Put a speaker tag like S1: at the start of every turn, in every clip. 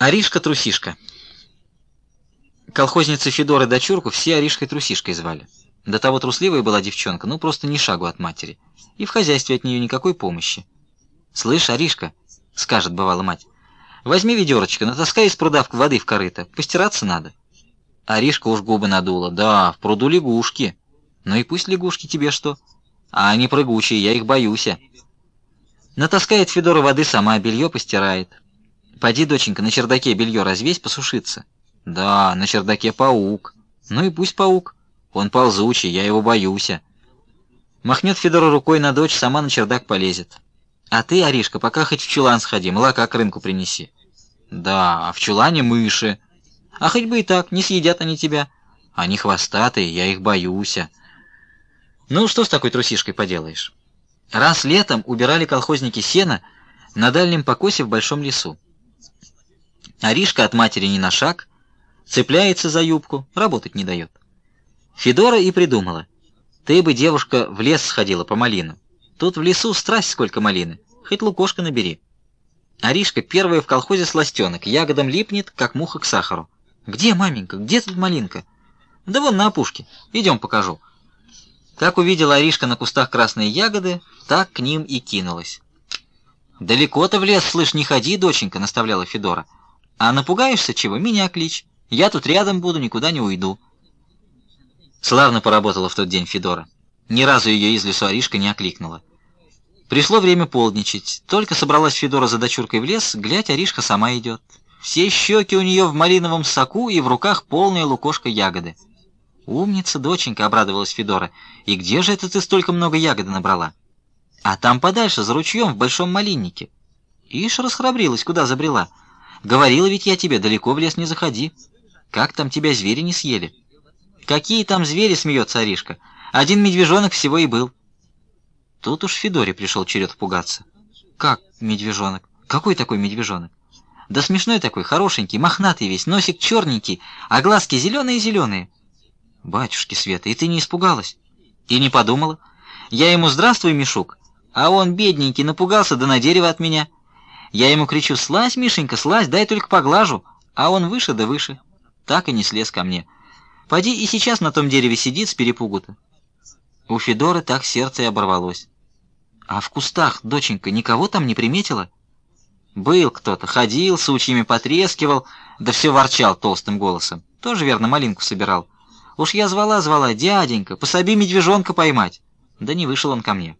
S1: Аришка-трусишка. Колхозницы Федоры дочурку все Аришкой-трусишкой звали. До того трусливая была девчонка, ну просто ни шагу от матери. И в хозяйстве от нее никакой помощи. «Слышь, Аришка», — скажет бывала мать, — «возьми ведерочко, натаскай из пруда воды в корыто, постираться надо». Аришка уж губы надула. «Да, в пруду лягушки». «Ну и пусть лягушки, тебе что? А они прыгучие, я их боюсь». Натаскает Федора воды сама, белье постирает. «Поди, доченька, на чердаке белье развесь, посушиться». «Да, на чердаке паук». «Ну и пусть паук. Он ползучий, я его боюсь». Махнет Федора рукой на дочь, сама на чердак полезет. «А ты, Аришка, пока хоть в чулан сходи, молока к рынку принеси». «Да, а в чулане мыши». «А хоть бы и так, не съедят они тебя». «Они хвостатые, я их боюсь». Ну, что с такой трусишкой поделаешь? Раз летом убирали колхозники сено на дальнем покосе в большом лесу. Аришка от матери ни на шаг, цепляется за юбку, работать не дает. Федора и придумала. Ты бы, девушка, в лес сходила по малину. Тут в лесу страсть сколько малины, хоть лукошко набери. Аришка первая в колхозе сластенок, ягодам липнет, как муха к сахару. «Где, маменька, где тут малинка?» «Да вон на опушке, идем покажу». Как увидела Аришка на кустах красные ягоды, так к ним и кинулась. «Далеко-то в лес, слышь, не ходи, доченька», — наставляла Федора. «А напугаешься чего, меня кличь. Я тут рядом буду, никуда не уйду». Славно поработала в тот день Федора. Ни разу ее из лесу Аришка не окликнула. Пришло время полдничать. Только собралась Федора за дочуркой в лес, глядь, Аришка сама идет. Все щеки у нее в малиновом соку и в руках полная лукошка ягоды. «Умница, доченька», — обрадовалась Федора. «И где же это ты столько много ягоды набрала?» «А там подальше, за ручьем, в большом малиннике». Ишь, расхрабрилась, куда забрела. «Говорила ведь я тебе, далеко в лес не заходи. Как там тебя звери не съели?» «Какие там звери?» — смеется Аришка. «Один медвежонок всего и был». Тут уж Федоре пришел черед пугаться. «Как медвежонок? Какой такой медвежонок?» «Да смешной такой, хорошенький, мохнатый весь, носик черненький, а глазки зеленые-зеленые». «Батюшки Света, и ты не испугалась?» «И не подумала. Я ему «Здравствуй, Мишук», а он, бедненький, напугался, да на дерево от меня. Я ему кричу: «Слазь, Мишенька, слазь, дай только поглажу», а он выше да выше. Так и не слез ко мне. Поди и сейчас на том дереве сидит с перепугу-то». У Федоры так сердце и оборвалось. «А в кустах, доченька, никого там не приметила?» «Был кто-то, ходил, сучьями потрескивал, да все ворчал толстым голосом. Тоже, верно, малинку собирал. Уж я звала: «Дяденька, пособи медвежонка поймать». Да не вышел он ко мне.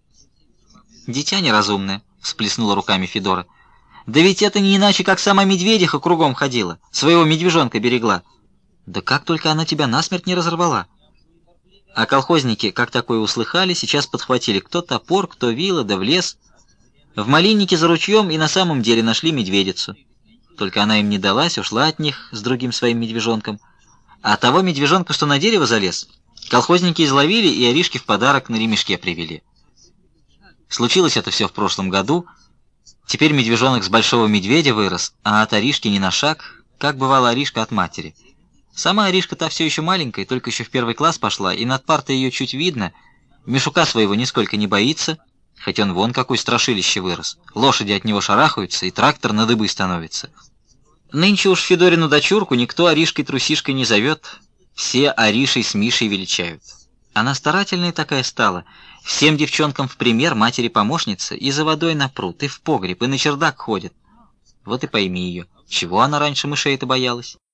S1: «Дитя неразумное», — всплеснула руками Федора. «Да ведь это не иначе, как сама медведиха кругом ходила, своего медвежонка берегла. Да как только она тебя насмерть не разорвала». А колхозники, как такое услыхали, сейчас подхватили кто топор, кто вила, да в лес. В малиннике за ручьем и на самом деле нашли медведицу. Только она им не далась, ушла от них с другим своим медвежонком. А того медвежонка, что на дерево залез, колхозники изловили и Аришке в подарок на ремешке привели. Случилось это все в прошлом году. Теперь медвежонок с большого медведя вырос, а от Аришки ни на шаг, как бывала Аришка от матери. Сама Аришка-то все еще маленькая, только еще в 1 класс пошла, и над партой ее чуть видно. Мишука своего нисколько не боится, хоть он вон какой страшилище вырос. Лошади от него шарахаются, и трактор на дыбы становится. Нынче уж Федорину дочурку никто Аришкой-трусишкой не зовет, все Аришей с Мишей величают. Она старательная такая стала, всем девчонкам в пример матери-помощница, и за водой на пруд, и в погреб, и на чердак ходит. Вот и пойми ее, чего она раньше мышей-то боялась.